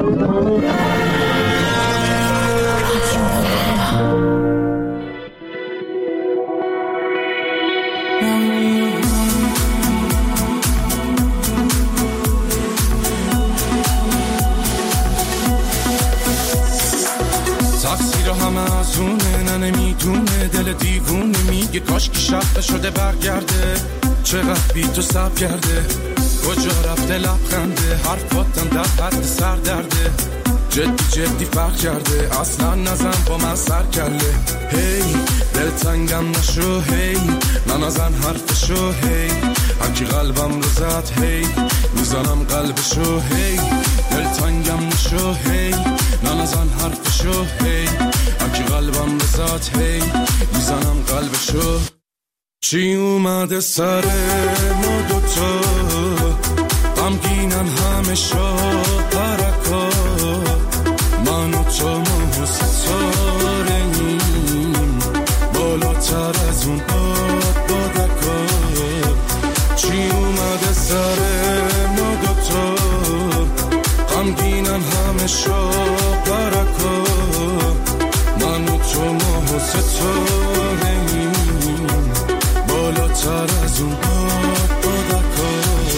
تقصیر همه از اونه، نمیدونه دل دیوونه، میگه کاش که شب شده برگرده، چقدر بی تو سب کرده، کجا رفته لبخنده، حرفاتم در حد سر درده، جدی فرق کرده، اصلا نزن با من سر کله، هی دل تنگم نشو، هی نزن حرفشو، هی هرکی قلبم رو زد، هی میزنم قلبشو، هی دل تنگم نشو، هی نزن حرفشو، هی هرکی قلبم رو زد، هی میزنم قلبشو. چی اومده سر ما دوتا، غمگینن همه شب پرکا، من و تو ما ستاره‌ایم بالاتر از اون بادکا. چی اومده سر ما دوتا، غمگینن همه شب پرکا، من و تو ما ستاره‌ایم بالاتر از اون بادکا.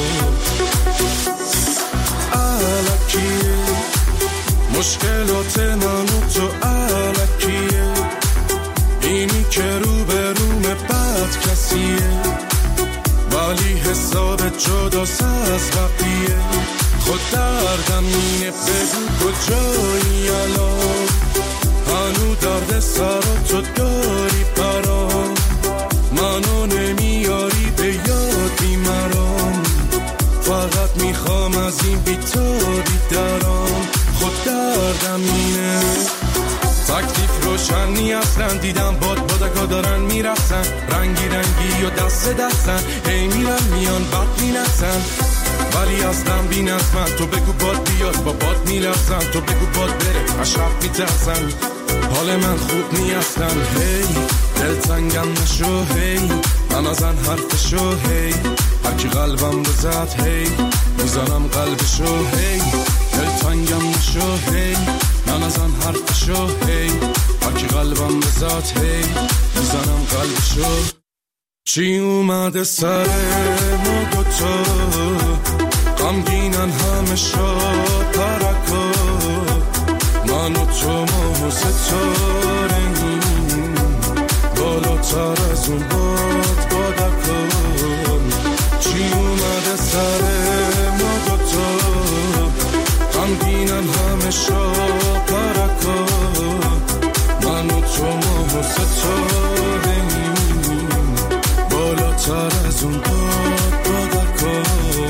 الکیه مشکلات من و تو، الکیه اینی که رو به روم بد کسیه، ولی حساب جداست از بقیه. خود دردم اینه بگو کجایی الان، هنو درد سر تو داری برام، منو نمیاری به یادی مرام، فقط میخوام از این بیتاری درام. خود دردم اینه تکلیف روشنی اصلا، دیدم بادکا دارن میرسن، رنگی و دست دستن، هی میرن میان بد مینسن، ولی اصلا بی نظمن. تو بگو باد بیاد با باد میرسن، تو بگو باد بره از شب میترسن، حال من خوب نی اصلا. هی دل تنگم نشو، هی نزن حرفشو، هی هرکی قلبم رو زد، هی میزنم قلبشو، هی دل تنگم نشو، هی نزن حرفشو، هی هرکی قلبم رو زد، هی میزنم قلبشو. چی اومده سر ما دوتا، غمگینن همه شب پرکا، من و تو ما ستاره‌ایم بالاتر از اون بادکا. چی اومده سر ما دوتا، غمگینن همه شب پرکا، من و تو ما ستاره‌ایم بالاتر از اون بادکا.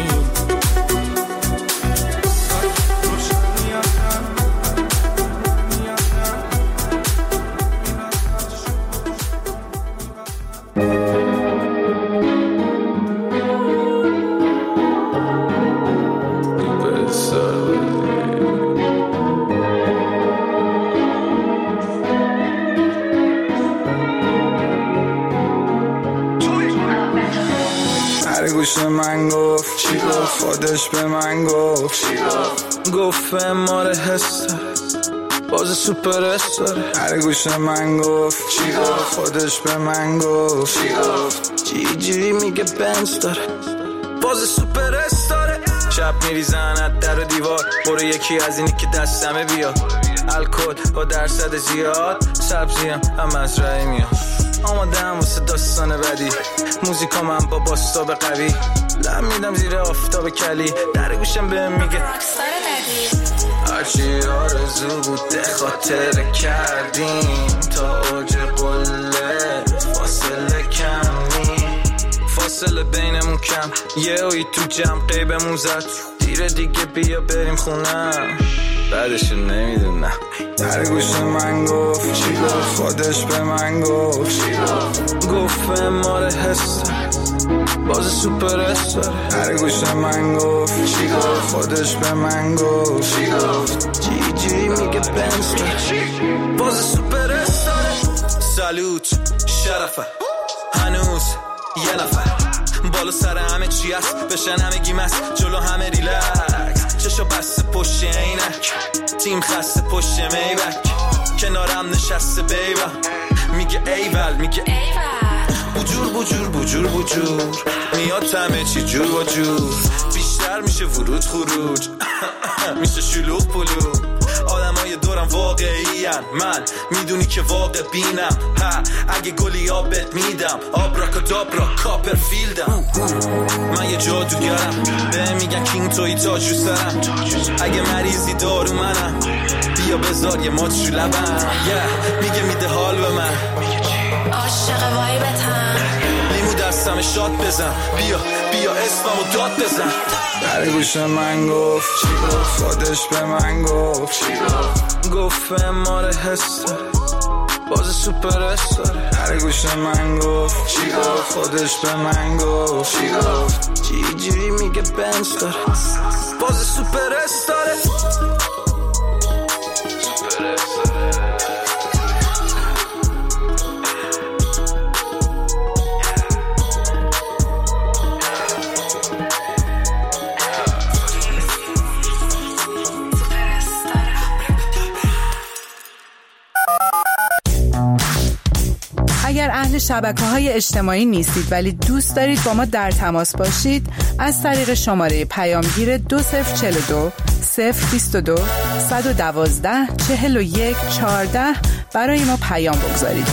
گوش من گفت چی گفت، خودش به من گفت چی گفت ماره حس باز سوپر استاره. هر گوش من گفت چی گفت، خودش به من گفت چی گفت، جی میگه بنز داره باز سوپر استاره. شب میریزن از در و دیوار، برو یکی از اینی که دستمه بیاد، الکل با درصد زیاد، سبزیم هم از رای میاد، آمادم واسه داستان بدی، موزیکا من با باستاب قوی، لم میدم زیر آفتاب کلی، در گوشم بهم میگه هرچی آرزو بوده خاطر کردیم، تا اوج قله فاصله کمی، فاصله بینمون کم، یه اوی تو جمع قیبمون زد، دیره دیگه بیا بریم خونم، بعدشو نمیدونم. در گوش من گفت چی گفت، خودش به من گفت چی گفت ماره حس باز سوپر استاره. در گوش من گفت چی گفت، خودش به من گفت چی گفت، جی میگه بنز باز سوپر استاره. سالوت شرفه هنوز یه نفر، بالا سر همه چی هست، بشن همه گیم است، جلو همه ریلکس، چشو بسته پشت عینک، تیم خسته پشت میبک کنارم نشسته بیبم میگه ایول میگه بجور بجور بجور بجور میاد همه چی جور و جور بیشتر میشه ورود خروج میشه شلوغ پلو آدمای دورم واقعی هن. من میدونی که واقع بینم اگه گلی آبت میدم آبراکادابرا کاپرفیلدم من یه جادوگرم به میگن کینگ توی تاج رو سرم اگه مریضی دارو منم بیا بذار یه مات شو لبم میگه میده حال به من عاشق وایبتم لیمو دستم شات بزن بیا اسممو داد بزن در گوش من گفت چی گفت خودش به من گفت چی گفت به ماره هسته باز سوپر استاره در گوش من گفت چی گفت خودش به من گفت چی گفت جی میگه بنز داره باز سوپر استاره اگر اهل شبکه‌های اجتماعی نیستید ولی دوست دارید با ما در تماس باشید از طریق شماره پیامگیر 2042 022 112 41 14 برای ما پیام بگذارید.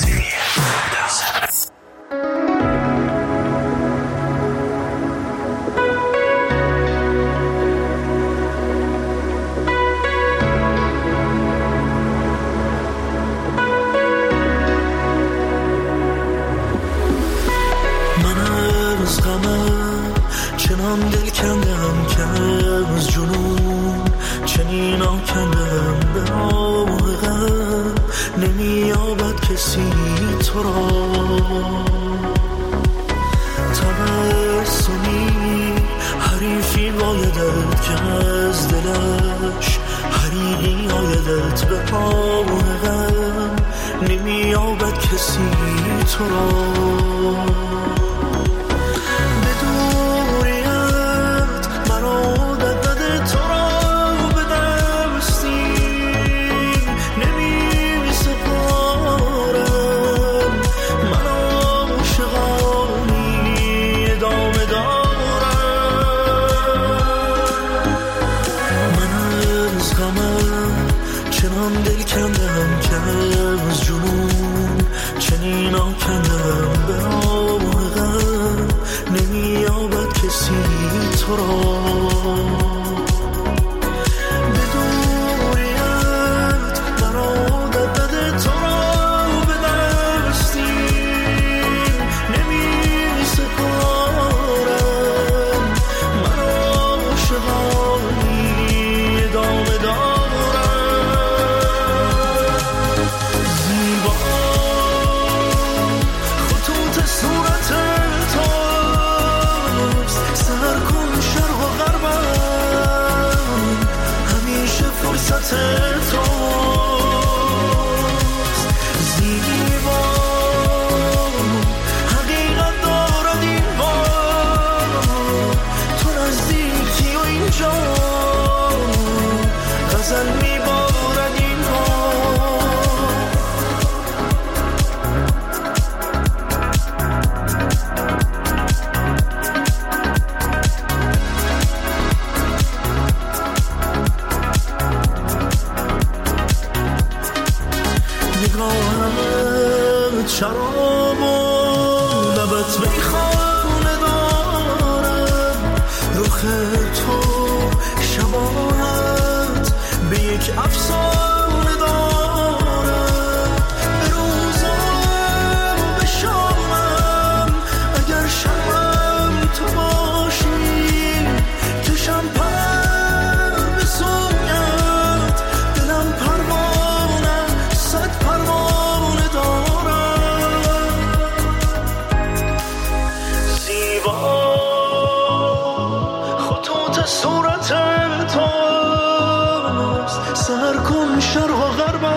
چنان دل کندم که از جنون چنین آکندم به آوغم نمیابد کسی تو را تبسمی حریفی بایدت که از دلش حریقی آیدت به آوغم نمیابد کسی تو را دل کندم که از جنون چنین آکندم به آوغم نمیابد کسی تو را شراب و لبت میخانه دارم رخ تو شباهت به یک افسانه دارم به روزم و به شامم اگر شبم تو باشی کشم پر به سویت دلم پروانه صد پروانه دارم صورت توست سر کن شرق و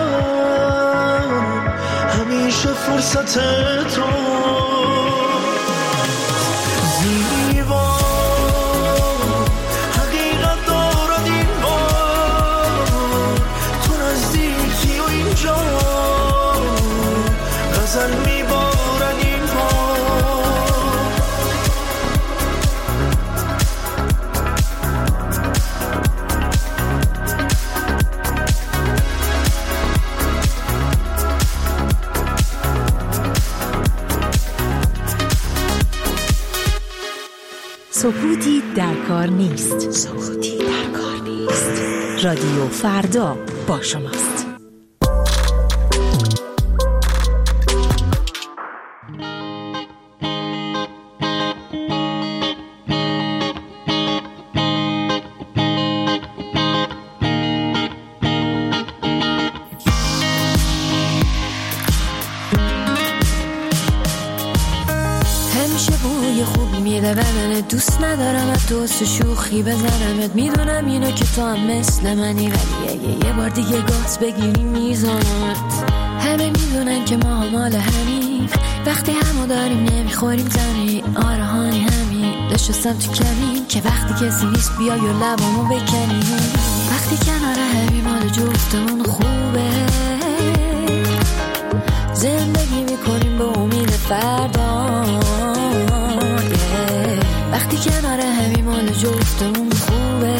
غربم همیشه فرصت تو زیبا حقیقت دارد این بار سکوتی در کار نیست. رادیو فردا با شماست. دوست ندارم از دوست شوخی بزنمت، میدونم اینو که تو هم مثل منی، ولی یه بار دیگه گاز بگیری میزانمت. همه میدونن که ما مال همین، وقتی همو داریم نمیخوریم زمین. آره هانی همین، نشستم تو کمین که وقتی کسی نیست بیای و لبامو بکنی. وقتی کنار همین مال جفتمون خوبه، زندگی میکنیم به امید فردا. وقتی کنار همین مال جفتمون خوبه،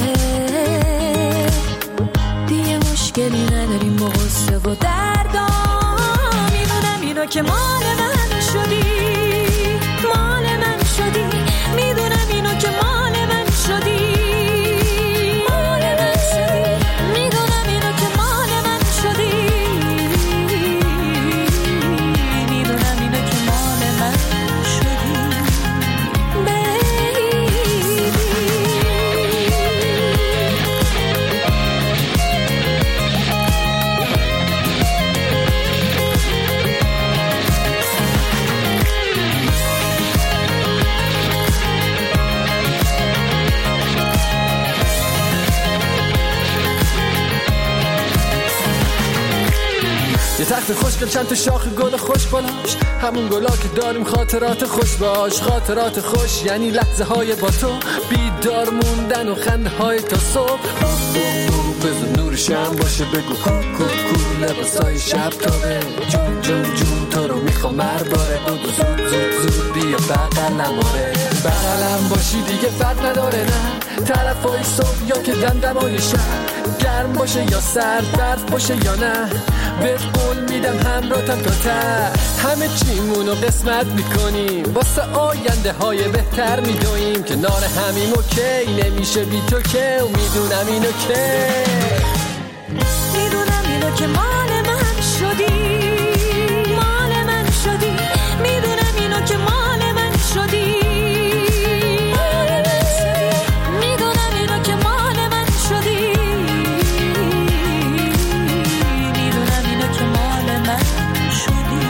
دیگه مشکلی نداریم با غصه و دردا. میدونم اینو که مال من شدی، مال من شدی. میدونم اینو که مال من شدی، مال من شدی. میدونم اینو که مال من شدی، میدونم اینو که مال من شدی. یه تخت خوشگل چند تا شاخ گل خوش بالاش، همون گلا که داریم خاطرات خوش باش. خاطرات خوش یعنی لحظه های با تو، بیدار موندن و خنده های تا صبح. بزن نور شم باشه بگو کو لباسای شب تابه. جون جون جون تو رو میخوام مرباره، بودو زود زود زود بیا بغلم. آره بغلم باشی دیگه فرق نداره، نه طرفای صبح یا که دمدمای شب. گرم باشه یا سرد، برف باشه یا نه، بهت قول میدم همراهتم تا ته. همه چیمونو قسمت میکنیم، واسه آینده های بهتر میدویم. کنار همیم اوکی نمیشه بی تو که، و میدونم اینو که، میدونم اینو که مال من شدی، مال من شدی. میدونم اینو که مال من شدی، مال من شدی. میدونم اینو که مال من شدی، میدونم اینو که مال من شدی.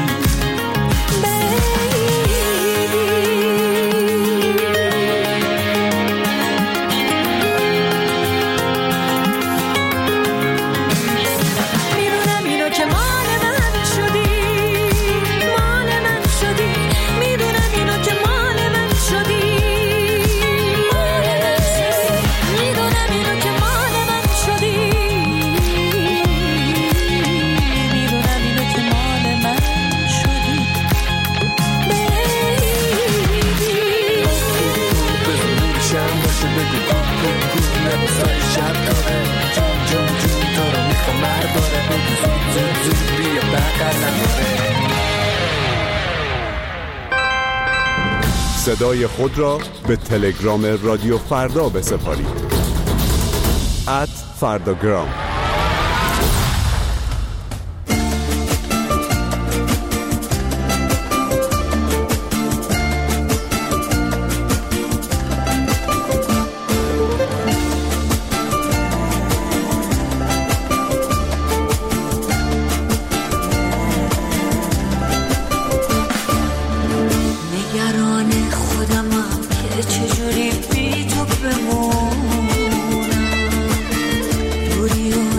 صدای خود را به تلگرام رادیو فردا بسپارید. @فرداگرام. چجوری بی تو بمونم، دوری و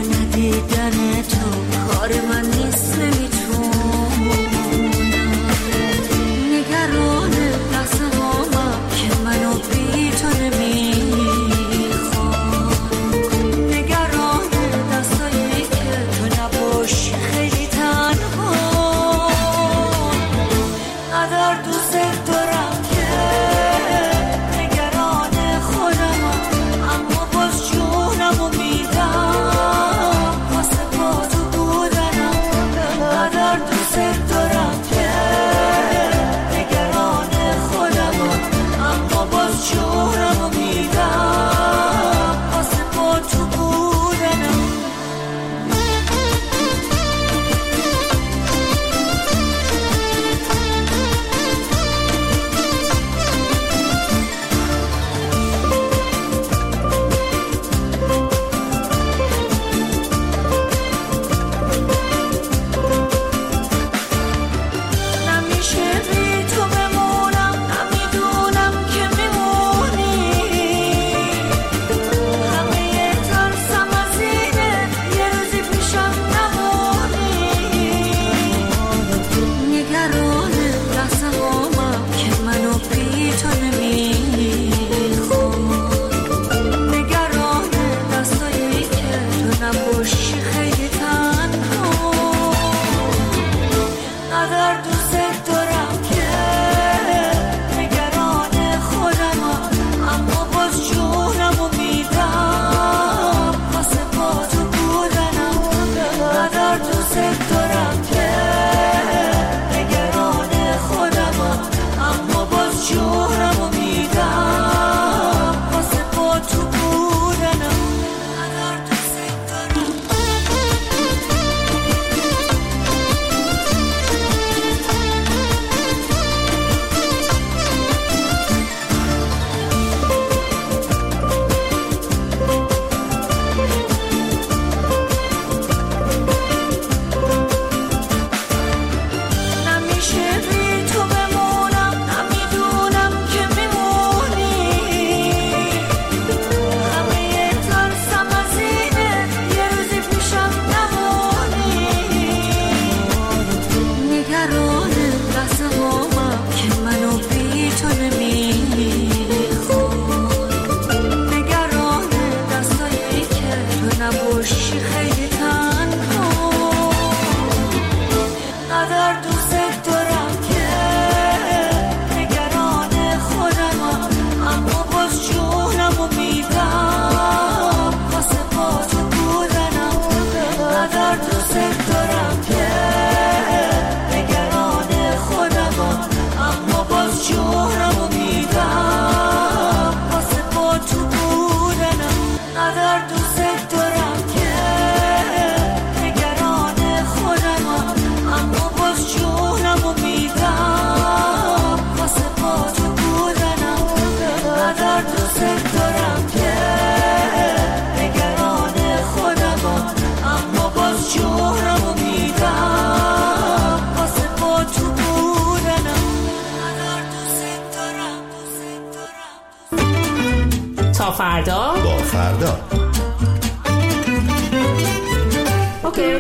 باشی خیلی تنها، اینقدر دوست دارم که نگران خودمم، اما باز جونمو میدم واسه با تو بودنم. اینقدر دوست دارم که نگران خودمم، اما باز جونمو میدم واسه با تو بودنم. اینقدر دوست دارم که نگران خودمم، اما باز جونمو میدم واسه با تو بودنم. اینقدر دوست دارم که نگران خودمم، اما باز جونمو میدم واسه با تو بودنم. اینقدر دوست دارم. تا فردا با فردا. اوکی.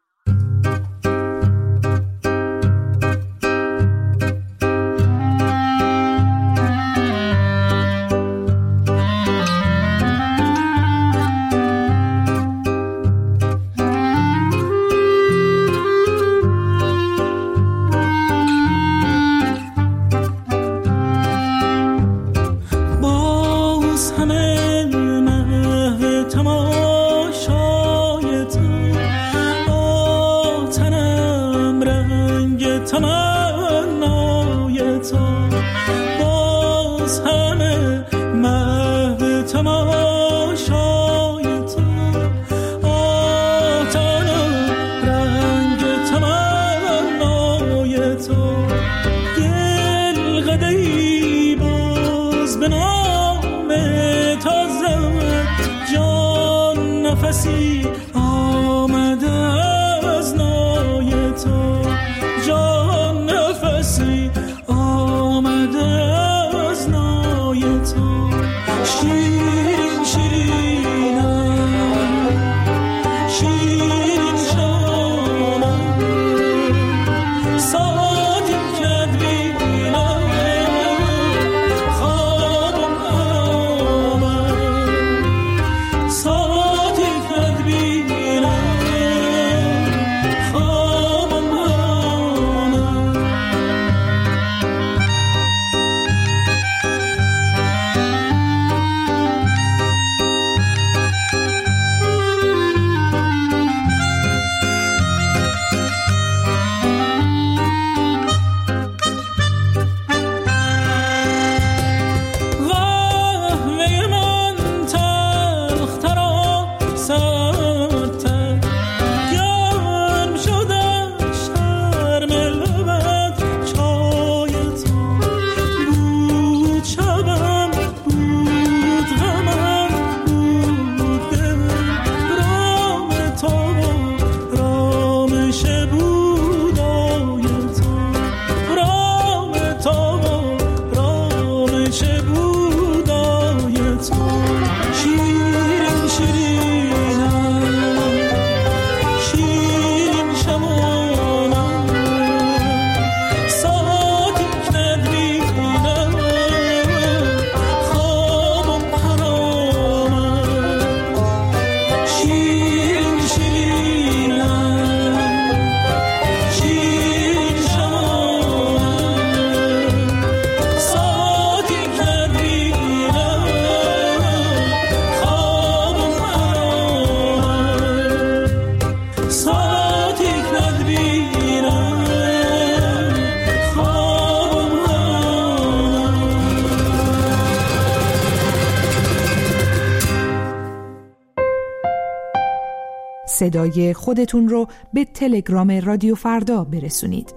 صدای خودتون رو به تلگرام رادیو فردا برسونید.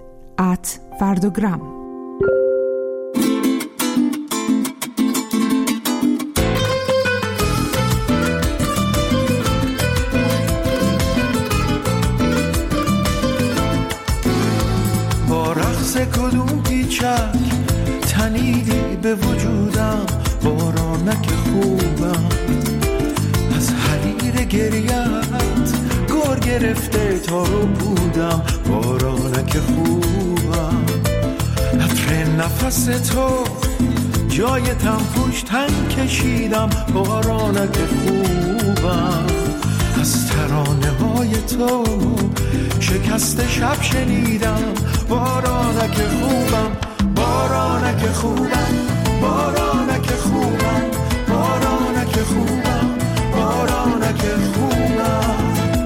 @فرداگرام. با رقص کدوم پیچک تنیدی به وجودم، بارانک خوبم از حریر گریت گر گرفته تا رو بودم، بارانک خوبم عطر نفس تو جای تنفوش تن کشیدم، بارانک خوبم از ترانه های تو شکست شب شنیدم. بارانک خوبم، بارانک خوبم، بارانک خوبم، بارانک خوبم، بارانک خوبم.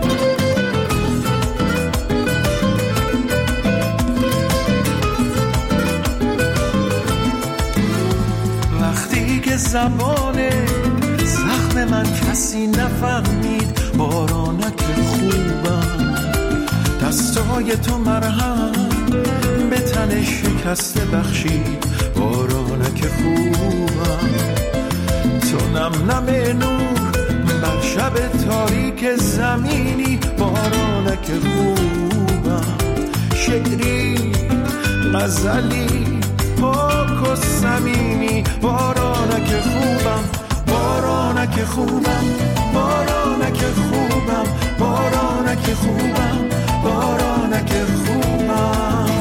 وقتی که زبان زخم من کسی نفهمید، بارانک خوبم. دستای تو مرهم به تن شکسته بخشید، بارانک خوبم. تو نم نم نور بر شب تاریک زمینی، بارانک خوبم. شعری غزلی پاک و صمیمی، بارانک خوبم، بارانک خوبم، بارانک خوبم، بارانک خوبم، بارانک خوبم.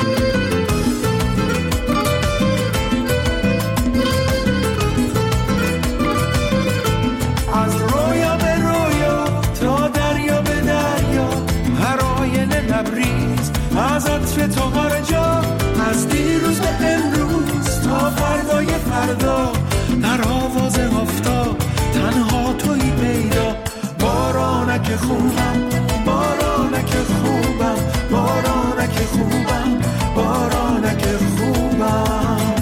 از رویا به رویا تا دریا به دریا، هر آینه لبریز از عطر تو هر جا. از دیروز به امروز تا فردای فردا، در آواز آفتاب تنها تویی پیدا. بارانک خوبم، بارانک خوبم، بارانک خوبم، بارانک خوبم.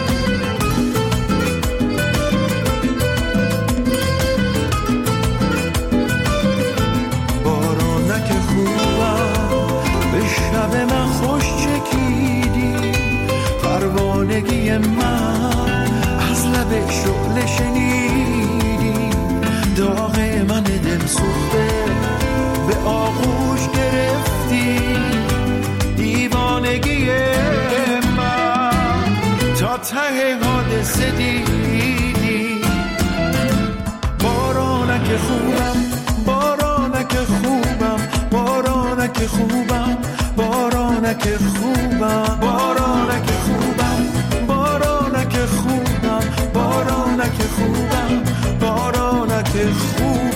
بارانک خوبم، به شب من خوش چکیدی. پروانگی من از لب شعله شنیدی. داغ من دل سوخته به آغوش گرفتی. دیوانگی من تا ته حادثه دیدی. بارانک خوبم، بارانک خوبم، بارانک خوبم، بارانک خوبم، بارانک خوبم، بارانک خوبم، بارانک خوبم، بارانک خوبم.